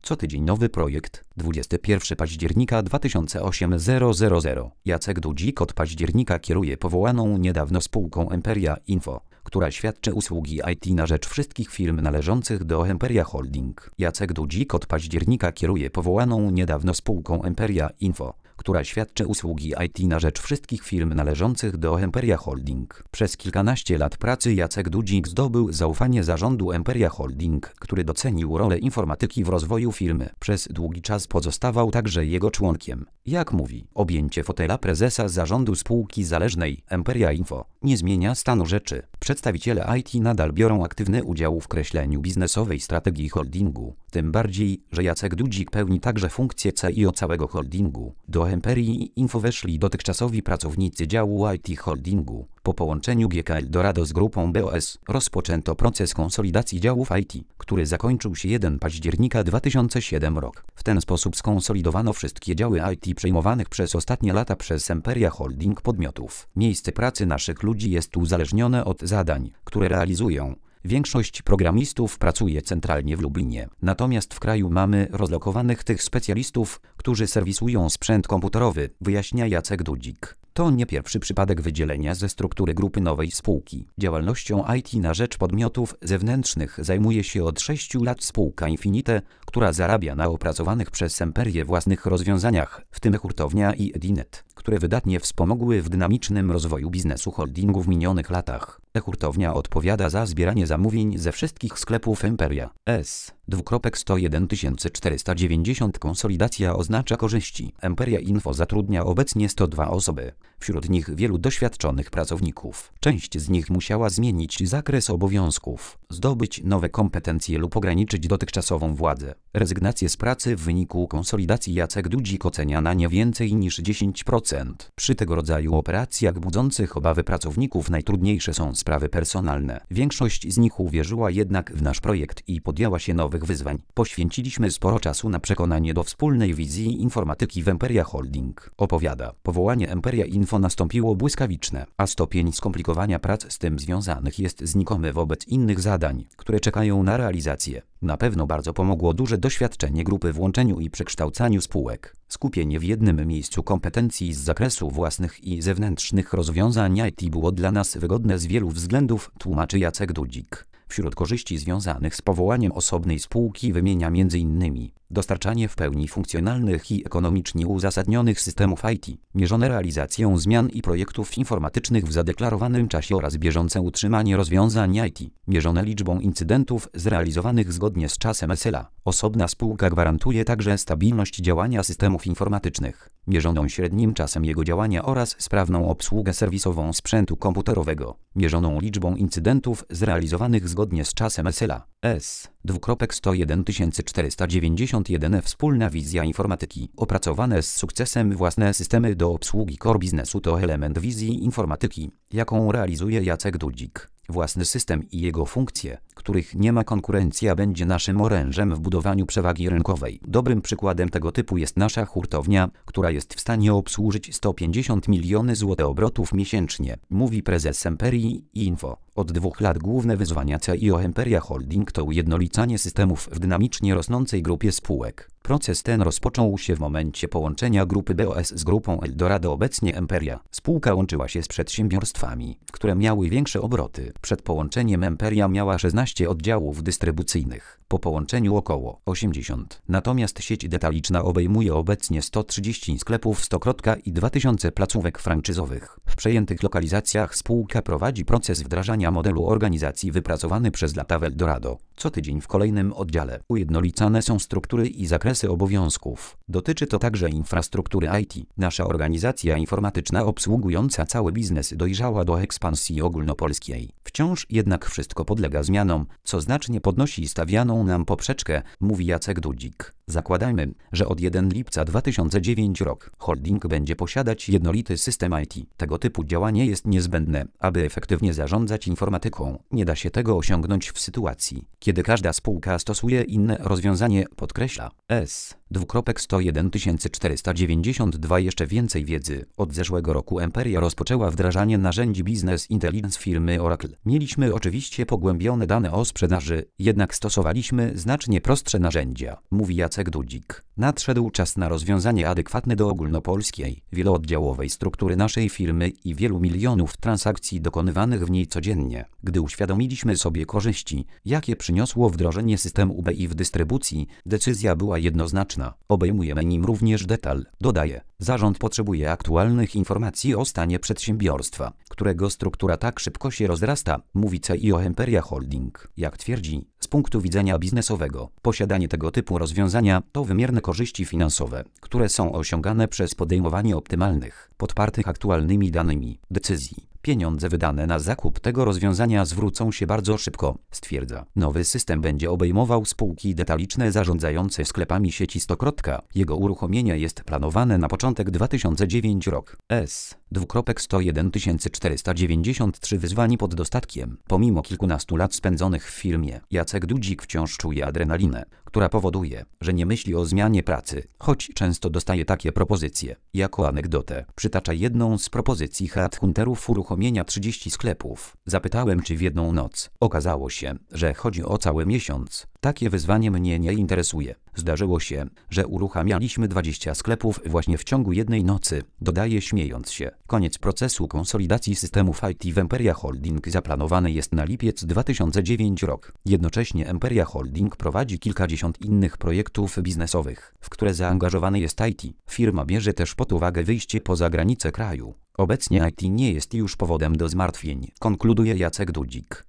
Co tydzień nowy projekt. 21 października 2008 Jacek Dudzik od października kieruje powołaną niedawno spółką Emperia Info, która świadczy usługi IT na rzecz wszystkich firm należących do Emperia Holding. Jacek Dudzik od października kieruje powołaną niedawno spółką Emperia Info, która świadczy usługi IT na rzecz wszystkich firm należących do Emperia Holding. Przez kilkanaście lat pracy Jacek Dudzik zdobył zaufanie zarządu Emperia Holding, który docenił rolę informatyki w rozwoju firmy. Przez długi czas pozostawał także jego członkiem. Jak mówi, objęcie fotela prezesa zarządu spółki zależnej Emperia Info nie zmienia stanu rzeczy. Przedstawiciele IT nadal biorą aktywny udział w kreśleniu biznesowej strategii holdingu. Tym bardziej, że Jacek Dudzik pełni także funkcję CEO całego holdingu. Do Emperii Info weszli dotychczasowi pracownicy działu IT holdingu. Po połączeniu GK Eldorado z grupą BOS rozpoczęto proces konsolidacji działów IT, który zakończył się 1 października 2007 rok. W ten sposób skonsolidowano wszystkie działy IT przejmowanych przez ostatnie lata przez Emperia Holding podmiotów. Miejsce pracy naszych ludzi jest uzależnione od zadań, które realizują. Większość programistów pracuje centralnie w Lublinie, natomiast w kraju mamy rozlokowanych tych specjalistów, którzy serwisują sprzęt komputerowy, wyjaśnia Jacek Dudzik. To nie pierwszy przypadek wydzielenia ze struktury grupy nowej spółki. Działalnością IT na rzecz podmiotów zewnętrznych zajmuje się od 6 lat spółka Infinite, która zarabia na opracowanych przez Emperię własnych rozwiązaniach, w tym hurtownia i Edinet, które wydatnie wspomogły w dynamicznym rozwoju biznesu holdingu w minionych latach. E-hurtownia odpowiada za zbieranie zamówień ze wszystkich sklepów Emperia. 101 490 Konsolidacja oznacza korzyści. Emperia Info zatrudnia obecnie 102 osoby. Wśród nich wielu doświadczonych pracowników. Część z nich musiała zmienić zakres obowiązków, zdobyć nowe kompetencje lub ograniczyć dotychczasową władzę. Rezygnację z pracy w wyniku konsolidacji Jacek Dudzik ocenia na nie więcej niż 10%. Przy tego rodzaju operacjach budzących obawy pracowników najtrudniejsze są sprawy personalne. Większość z nich uwierzyła jednak w nasz projekt i podjęła się nowych wyzwań. Poświęciliśmy sporo czasu na przekonanie do wspólnej wizji informatyki w Emperia Holding. Opowiada, powołanie Emperia Info nastąpiło błyskawiczne, a stopień skomplikowania prac z tym związanych jest znikomy wobec innych zadań, które czekają na realizację. Na pewno bardzo pomogło duże doświadczenie grupy w łączeniu i przekształcaniu spółek. Skupienie w jednym miejscu kompetencji z zakresu własnych i zewnętrznych rozwiązań IT było dla nas wygodne z wielu względów, tłumaczy Jacek Dudzik. Wśród korzyści związanych z powołaniem osobnej spółki wymienia m.in. dostarczanie w pełni funkcjonalnych i ekonomicznie uzasadnionych systemów IT, mierzone realizacją zmian i projektów informatycznych w zadeklarowanym czasie oraz bieżące utrzymanie rozwiązań IT, mierzone liczbą incydentów zrealizowanych zgodnie z czasem SLA. Osobna spółka gwarantuje także stabilność działania systemów informatycznych, mierzoną średnim czasem jego działania oraz sprawną obsługę serwisową sprzętu komputerowego, mierzoną liczbą incydentów zrealizowanych zgodnie z czasem SLA. 101 491 Wspólna wizja informatyki. Opracowane z sukcesem własne systemy do obsługi core biznesu to element wizji informatyki, jaką realizuje Jacek Dudzik. Własny system i jego funkcje, których nie ma konkurencja, będzie naszym orężem w budowaniu przewagi rynkowej. Dobrym przykładem tego typu jest nasza hurtownia, która jest w stanie obsłużyć 150 milionów złotych obrotów miesięcznie, mówi prezes Emperii Info. Od 2 lat główne wyzwania CEO Emperia Holding to ujednolicanie systemów w dynamicznie rosnącej grupie spółek. Proces ten rozpoczął się w momencie połączenia grupy BOS z grupą Eldorado, obecnie Emperia. Spółka łączyła się z przedsiębiorstwami, które miały większe obroty. Przed połączeniem Emperia miała 16 oddziałów dystrybucyjnych, po połączeniu około 80. Natomiast sieć detaliczna obejmuje obecnie 130 sklepów Stokrotka i 2000 placówek franczyzowych. W przejętych lokalizacjach spółka prowadzi proces wdrażania modelu organizacji wypracowany przez lata w Eldorado. Co tydzień w kolejnym oddziale ujednolicane są struktury i zakresy obowiązków. Dotyczy to także infrastruktury IT. Nasza organizacja informatyczna obsługująca cały biznes dojrzała do ekspansji ogólnopolskiej. Wciąż jednak wszystko podlega zmianom, co znacznie podnosi stawianą nam poprzeczkę, mówi Jacek Dudzik. Zakładajmy, że od 1 lipca 2009 rok holding będzie posiadać jednolity system IT. Tego typu działanie jest niezbędne, aby efektywnie zarządzać informatyką. Nie da się tego osiągnąć w sytuacji, kiedy każda spółka stosuje inne rozwiązanie, podkreśla. 2.101 492 Jeszcze więcej wiedzy. Od zeszłego roku Emperia rozpoczęła wdrażanie narzędzi Business Intelligence firmy Oracle. Mieliśmy oczywiście pogłębione dane o sprzedaży, jednak stosowaliśmy znacznie prostsze narzędzia, mówi Jacek Dudzik. Nadszedł czas na rozwiązanie adekwatne do ogólnopolskiej, wielooddziałowej struktury naszej firmy i wielu milionów transakcji dokonywanych w niej codziennie. Gdy uświadomiliśmy sobie korzyści, jakie przyniosło wdrożenie systemu UBI w dystrybucji, decyzja była jednoznaczna. Obejmujemy nim również detal, dodaje. Zarząd potrzebuje aktualnych informacji o stanie przedsiębiorstwa, którego struktura tak szybko się rozrasta, mówi CEO Emperia Holding. Jak twierdzi, z punktu widzenia biznesowego, posiadanie tego typu rozwiązania to wymierne korzyści finansowe, które są osiągane przez podejmowanie optymalnych, podpartych aktualnymi danymi, decyzji. Pieniądze wydane na zakup tego rozwiązania zwrócą się bardzo szybko, stwierdza. Nowy system będzie obejmował spółki detaliczne zarządzające sklepami sieci Stokrotka. Jego uruchomienie jest planowane na początek 2009 rok. 2.101 493 Wyzwanie pod dostatkiem. Pomimo kilkunastu lat spędzonych w firmie, Jacek Dudzik wciąż czuje adrenalinę, która powoduje, że nie myśli o zmianie pracy, choć często dostaje takie propozycje. Jako anegdotę przytacza jedną z propozycji headhunterów uruchomienia 30 sklepów. Zapytałem, czy w jedną noc. Okazało się, że chodzi o cały miesiąc. Takie wyzwanie mnie nie interesuje. Zdarzyło się, że uruchamialiśmy 20 sklepów właśnie w ciągu jednej nocy, dodaje śmiejąc się. Koniec procesu konsolidacji systemów IT w Emperia Holding zaplanowany jest na lipiec 2009 rok. Jednocześnie Emperia Holding prowadzi kilkadziesiąt innych projektów biznesowych, w które zaangażowane jest IT. Firma bierze też pod uwagę wyjście poza granice kraju. Obecnie IT nie jest już powodem do zmartwień, konkluduje Jacek Dudzik.